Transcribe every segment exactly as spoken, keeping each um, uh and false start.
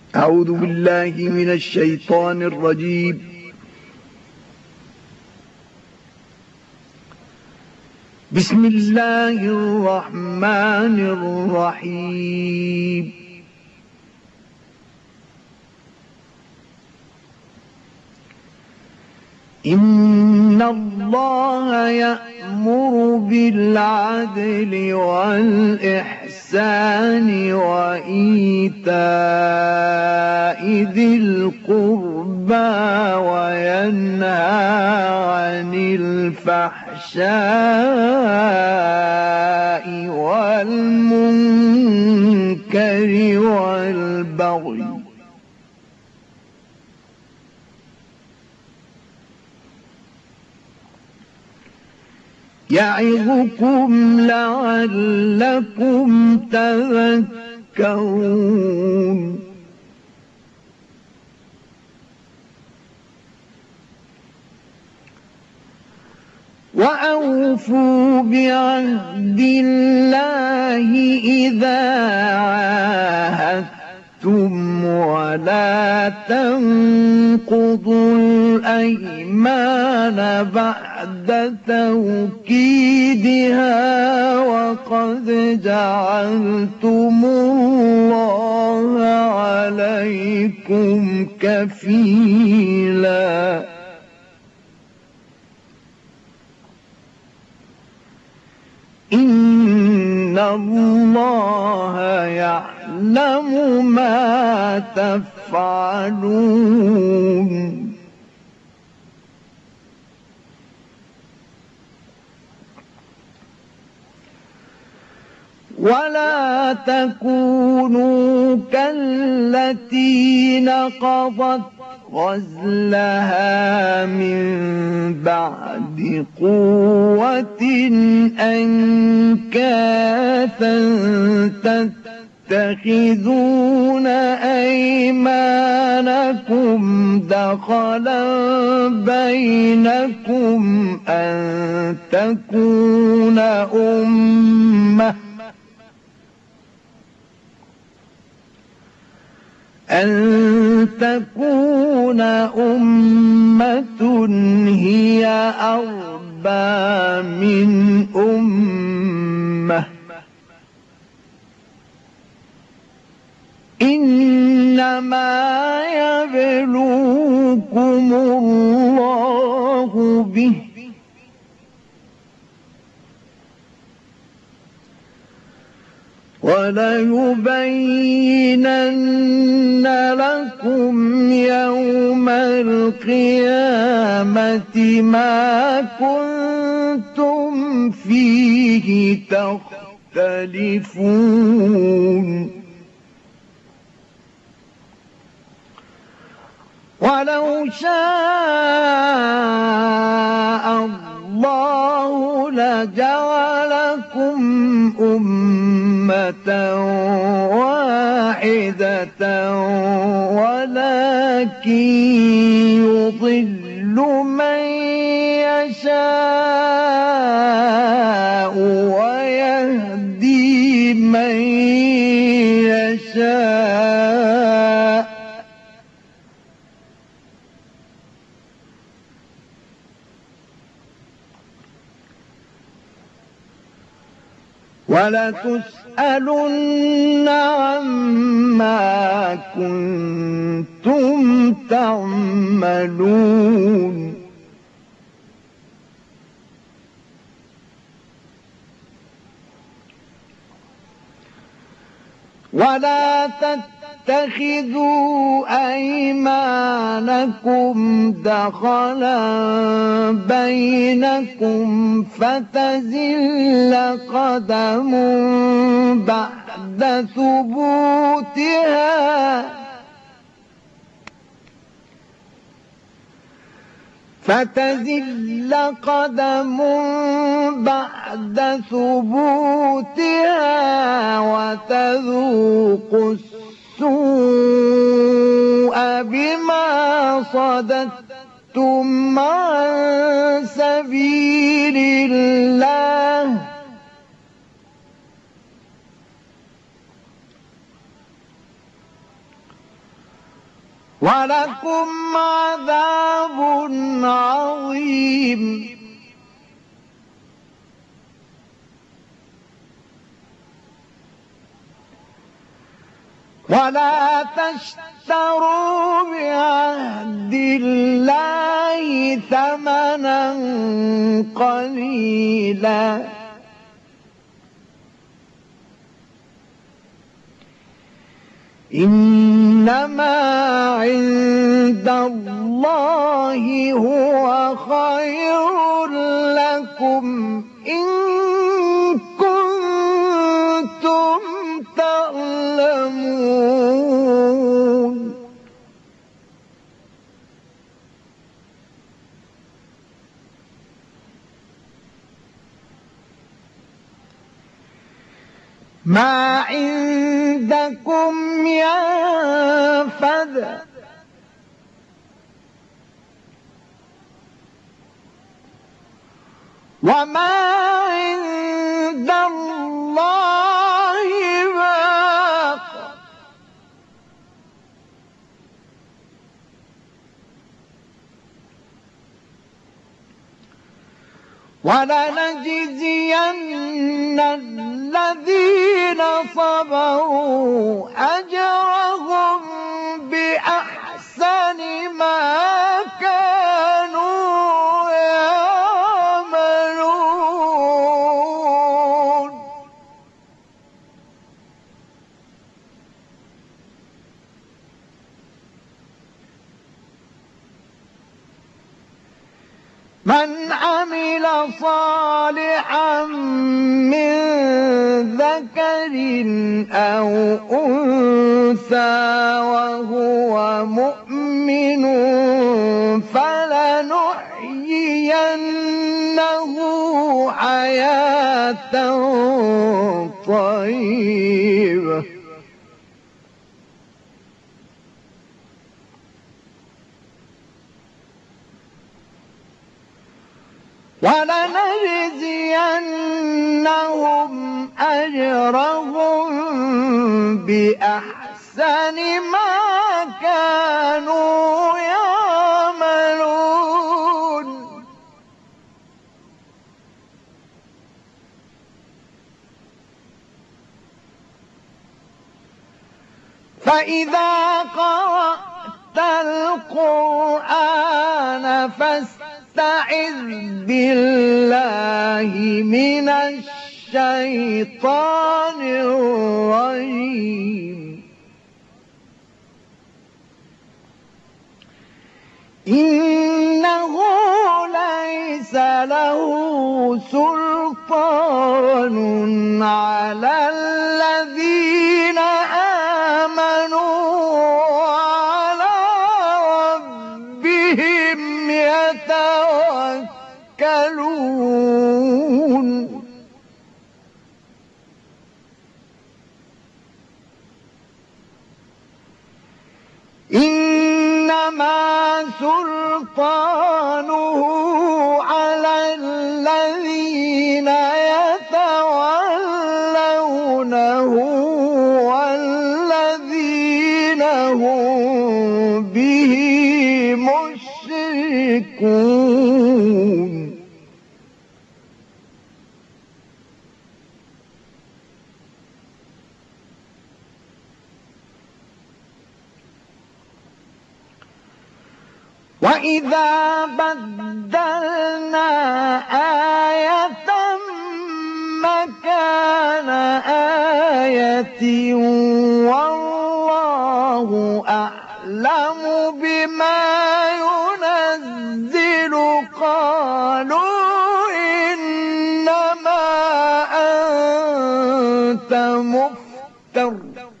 أعوذ بالله من الشيطان الرجيم. بسم الله الرحمن الرحيم. إن الله يأمر بالعدل والإحسان وإيتاء ذي القربى وينهى عن الفحشاء والمنكر والبغي يعظكم لعلكم تذكرون. وأوفوا بعهد الله إذا عاهدتم ولا تنقضوا الأيمان بعد توكيدها وقد جعلتم الله عليكم كفيلا. إن الله يعلم ما تفعلون. ولا تكونوا كالتي نقضت غزلها من بعد قوة أنكاثا تتخذون أيمانكم دخلا بينكم أن تكون أمة أن تكون أمة هي أربى من أمة. إنما يبلوكم الله به وليبينن لكم يوم القيامة ما كنتم فيه تختلفون. ولو شاء الله لجعلكم أمة واحدة ولكن يضل من يشاء ويهدي من يشاء ولتسألن عما كنتم تعملون. ولا تتخذوا أيمانكم دخلا بينكم فتزل قدم بعد ثبوتها فتزل قدم بعد ثبوتها وتذوق السوء بما صددتم عن سبيل الله ولكم عذاب عظيم. ولا تشتروا بعهد الله ثمنا قليلا إنما عند الله هو خير لكم إن كنتم تعلمون. ما عندكم ينفد وما عند الله باق ولنجزين الذين صبروا أجرهم بأحسن ما كانوا يعملون. من عمل صالحا من ذكر أو أنثى وهو مؤمن فلنحيينه حياة طيبة ولنجزينهم أجرهم بأحسن ما كانوا يعملون. فإذا قرأت القرآن فاستعذ بالله من الشيطان الرجيم. إنه ليس له سلطان على الذين آمنوا وعلى ربهم يتوكلون. إنما سلطانه على الذين يتولونه والذين هم به مشركون. وإذا بدلنا آية مكان آية والله أعلم بما ينزل قالوا إنما أنت مفتر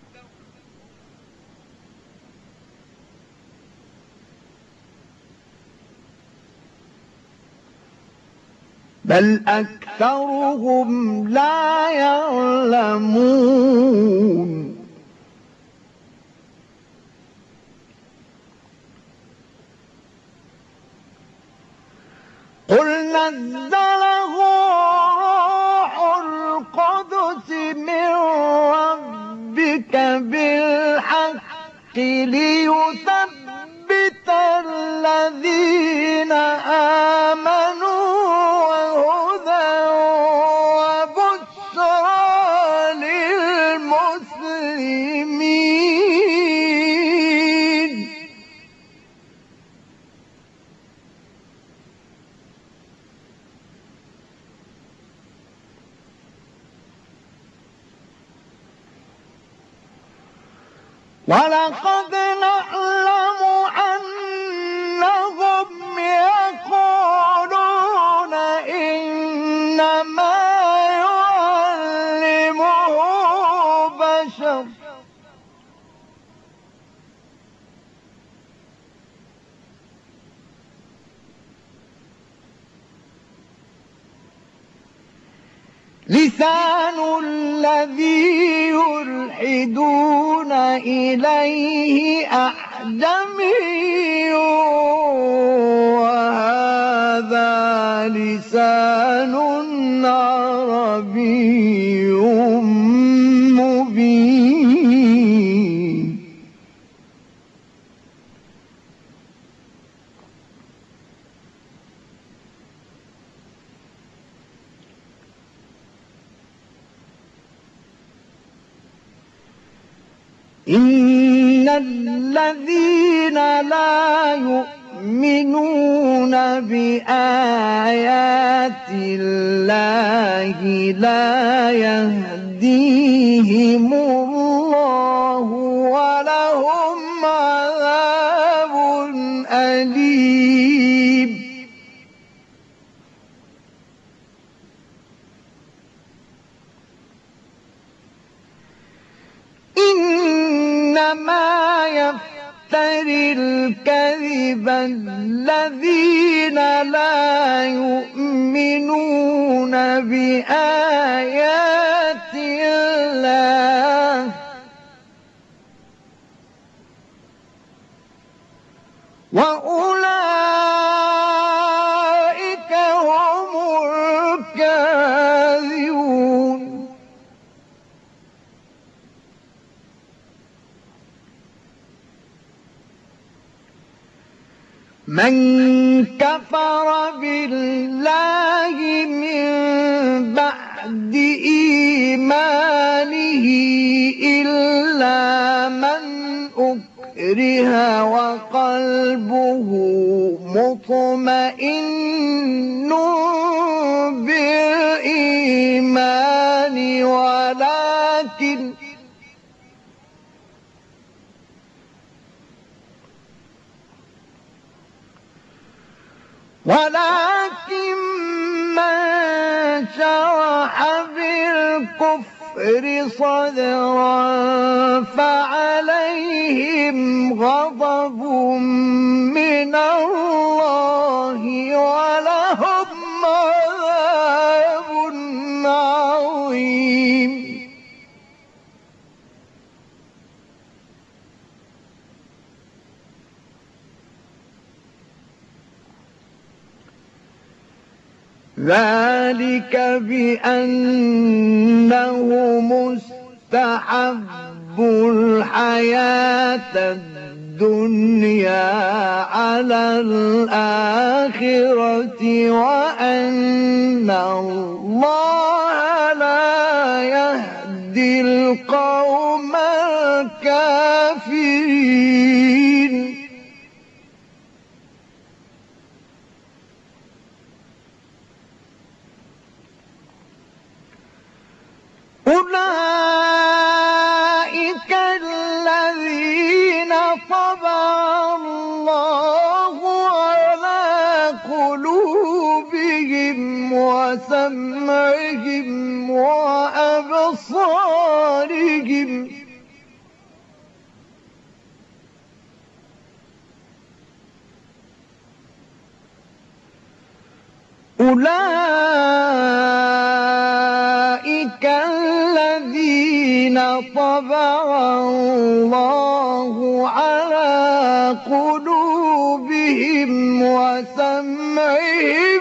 بل أكثرهم لا يعلمون. قل نزله روح القدس من ربك بالحق ليثبت الذين آمنوا وهدى وبشرى للمسلمين. ولقد نعلم أنهم يقولون إنما يعلمه بشر لسان الذي يلحدون إليه أعجمي وهذا لسان عربي مبين. إن الذين لا يؤمنون بآيات الله لا يهديهم الله ولهم عذاب أليم. إنما يفتري الكذب الذين لا يؤمنون بآيات الله وأولئك هم الكاذبون. من كفر بالله من بعد إيمانه إلا من أكره وقلبه مطمئن بالإيمان ولكن ولكن من شرح بالكفر صدرا فعليهم غضب من الله ولهم عذاب عظيم. ذلك بأنه مستحب الحياة الدنيا على الآخرة وأن الله لا يهدي القوم الكافرين. أولئك الذين طبع الله على قلوبهم وسمعهم وأبصارهم أولئك الذين طبع الله على قلوبهم وسمعهم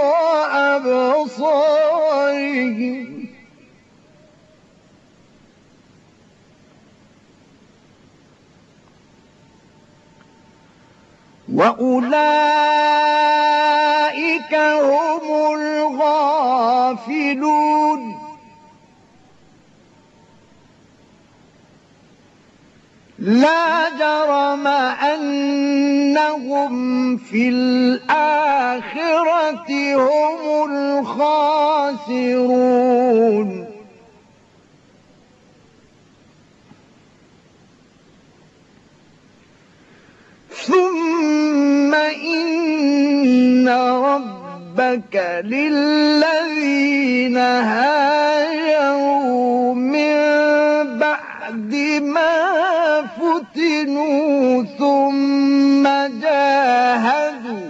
وأبصارهم وأولئك هم الغافلون. لا جرم أنهم في الآخرة هم الخاسرون. ثم إن ربك للذين هاجروا من بعد ما فتنوا ثم جاهدوا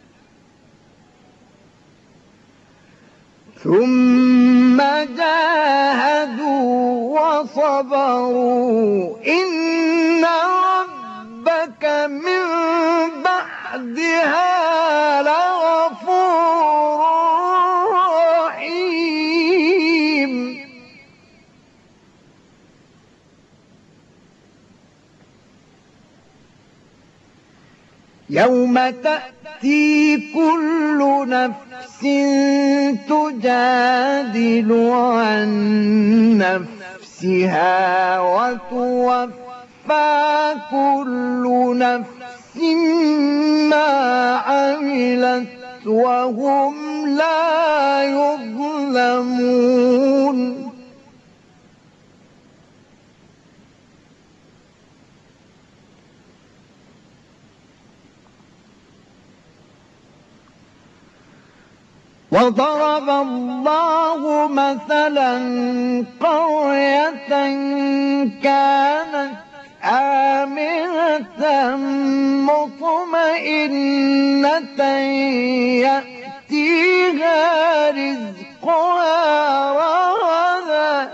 ثم جاهدوا وصبروا إن ربك من بعدها لغفور رحيم. يوم تأتي كل نفس تجادل عن نفسها وتوفى كل نفس ما عملت وهم لا يظلمون. وضرب الله مثلا قرية كانت آمنة مطمئنة يأتيها رزقها رغدا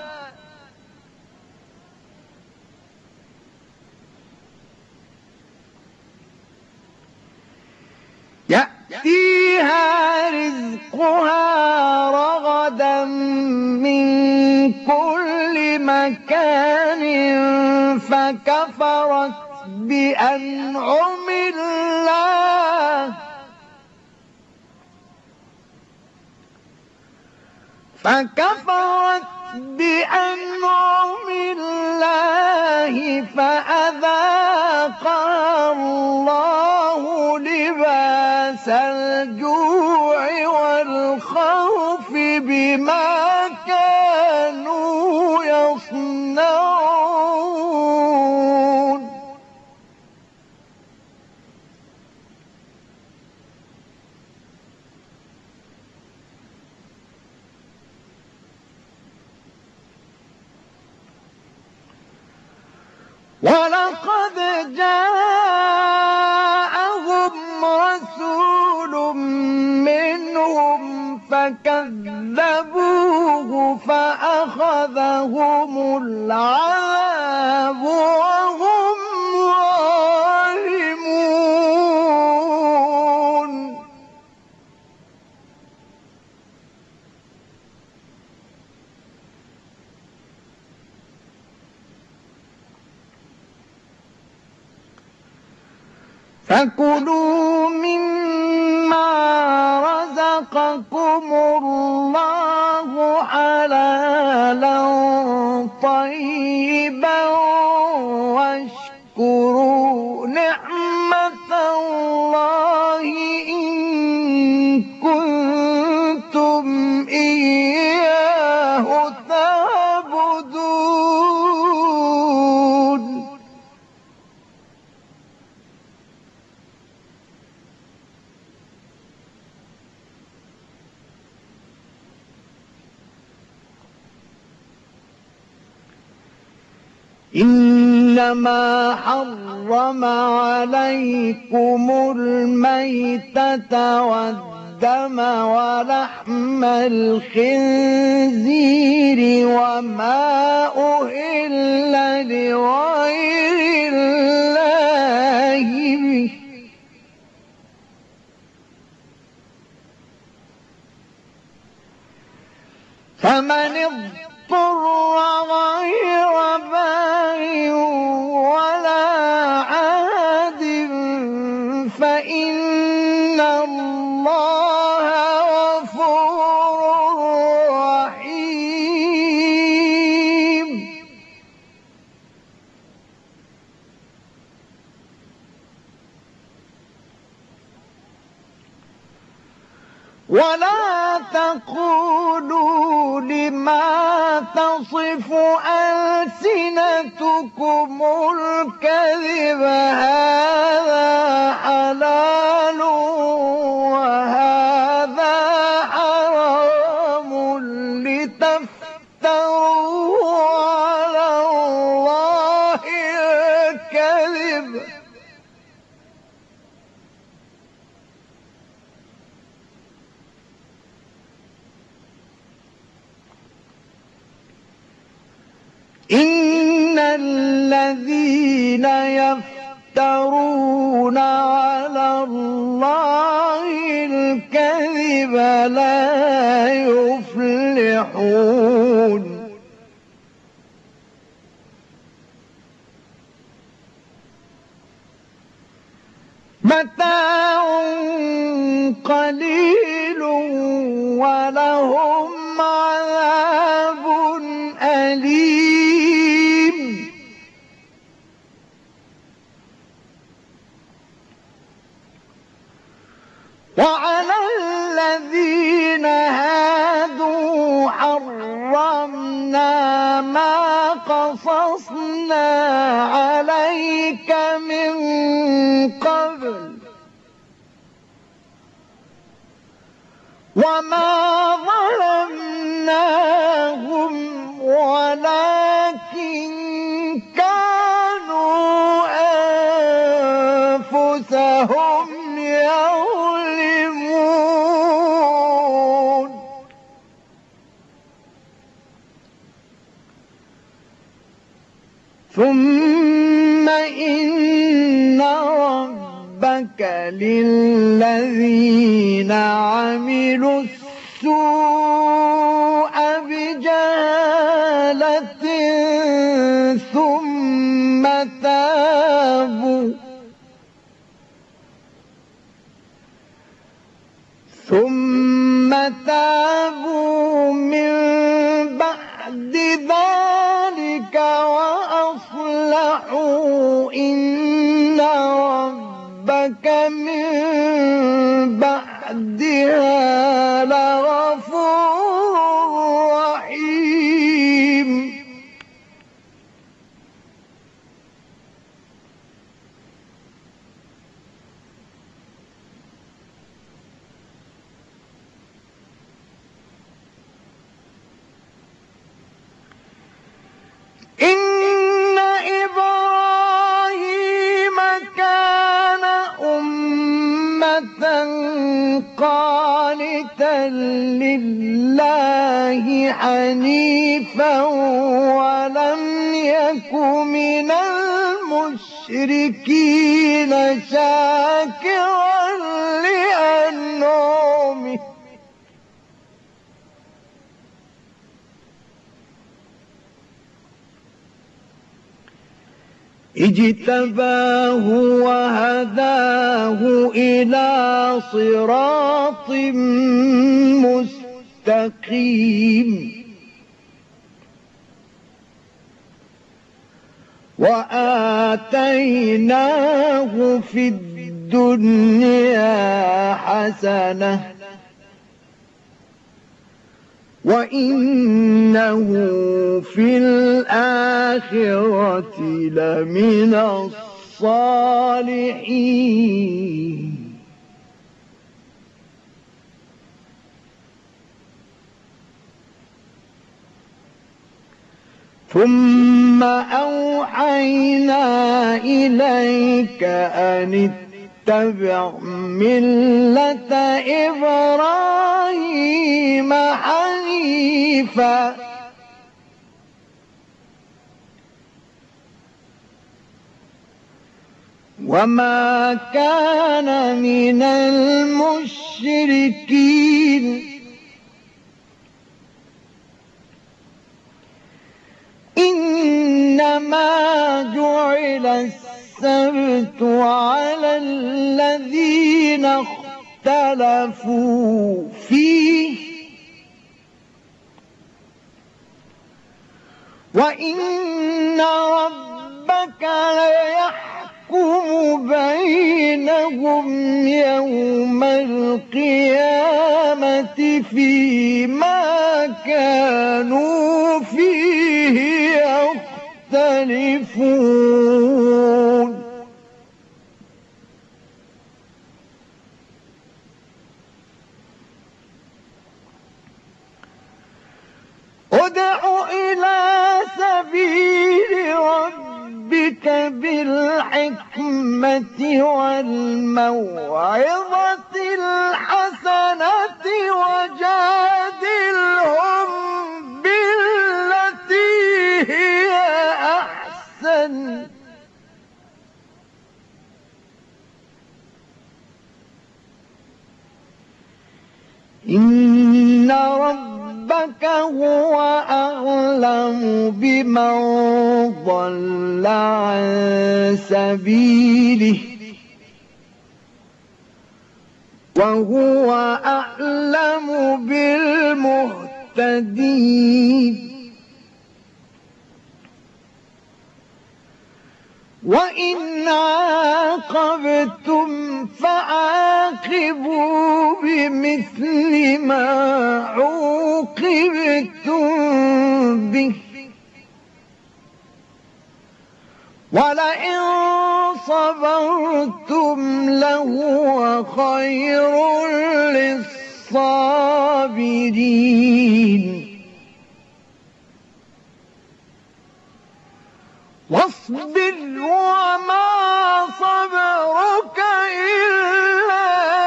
يأتيها رزقها رغدا من كل مكان فكفرت بأنعم الله فكفرت بأنعم الله فأذاقها الله لباس الجوع والخوف بما كانوا يصنعون. ولقد جاءهم رسول منهم فكذبوه فأخذهم العذاب وهم ظالمون. فكلوا مما رزقكم الله حلالا طيبا واشكروا نعمة الله إن كنتم إياه تعبدون. إنما حرم عليكم الميتة والدم ولحم الخنزير وما أهل لغير الله به فمن اضطر غير باغ ولا عاد ولا تقولوا لما تصف ألسنتكم الكذب هذا حلال وهذا حرام لتفتروا على الله الكذب إن الذين يفترون على الله الكذب لا يفلحون متاع قليل ولهم عذاب أليم وعلى الذين هادوا حرمنا ما قصصنا عليك من قبل وما ظلمناهم ولكن كانوا أنفسهم يظلمون ثم إن ربك للذين عملوا السوء بجهالة ثم تابوا ثم تابوا من بعد ذلك وأصلحوا إن ربك من بعدها لغفور رحيم إن إبراهيم كان أمة قانتا لله حنيفا ولم يك من المشركين شاكرا لأنعمه اجتباه وهداه إلى صراط مستقيم وآتيناه في الدنيا حسنة وإنه في الآخرة لمن الصالحين ثم أوحينا إليك أن اتبع ملة إبراهيم حنيفا وما كان من المشركين إنما جعل السبت على الذين اختلفوا فيه وإن ربك ليحكم بينهم يوم القيامة ادع إلى سبيل ربك بالحكمة والموعظة الحسنة وجادلهم بالتي هي أحسن إن ربك هو أعلم بمن ضل عن سبيله وهو أعلم بالمهتدين وإن عاقبتم فعاقبوا بمثل ما عوقبتم به ولئن صبرتم لهو خير للصابرين واصبر وما صبرك إلا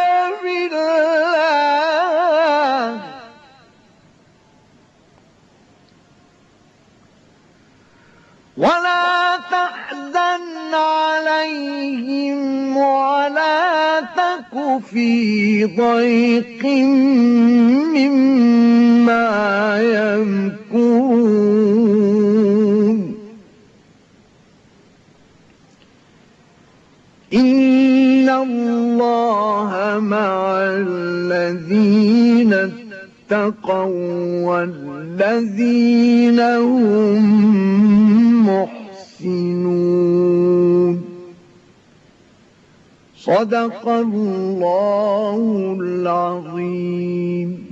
بالله ولا تحزن عليهم ولا تك في ضيق مما يمكرون إن الله مع الذين اتقوا والذين هم محسنون صدق الله العظيم.